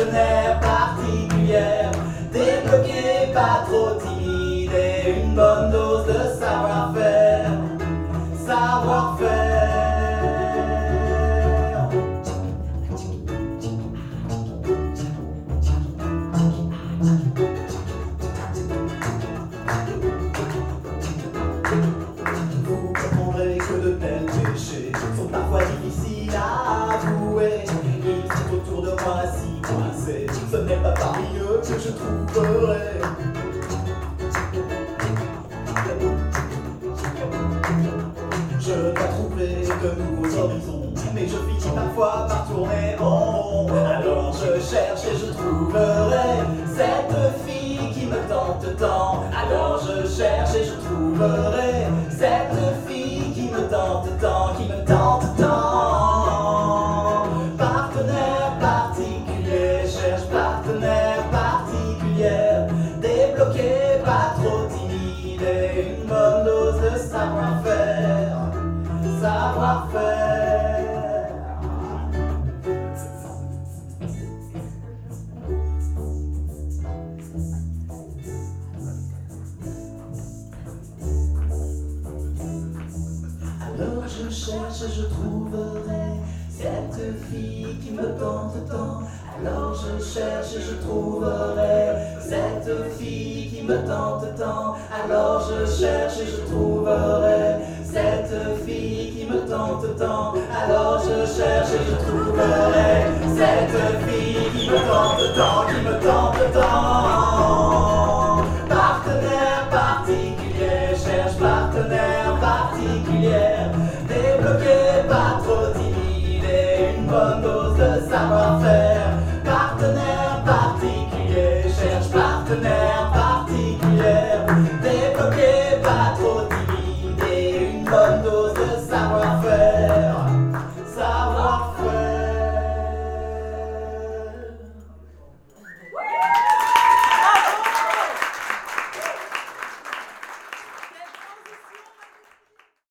partenaire particulière, débloqué, pas trop timide et une bonne dose de savoir-faire. Savoir-faire. Vous comprendrez que de tels péchés sont parfois difficiles à avouer. Ils sont autour de moi si coincés, ce n'est pas parmi eux que je trouverai. Je dois trouver de nouveaux horizons, mais je finis parfois par tourner en rond. Alors je cherche et je trouverai cette fille qui me tente tant. Alors je cherche et je trouverai cette fille qui me tente tant, qui me tente tant. Partenaire particulier, cherche partenaire particulière, débloqué, pas trop timide et une bonne dose de savoir-faire. Savoir-faire. Alors je cherche et je trouverai cette fille qui me tente tant. Alors je cherche et je trouverai cette fille qui me tente tant. Alors je cherche et je trouverai cette fille qui me tente tant. Alors je cherche et je trouverai cette fille qui me tente tant, qui me tente tant. Partenaire particulier, cherche partenaire particulière, débloqué, pas trop timide et une bonne dose de savoir-faire. Partenaire particulier, cherche partenaire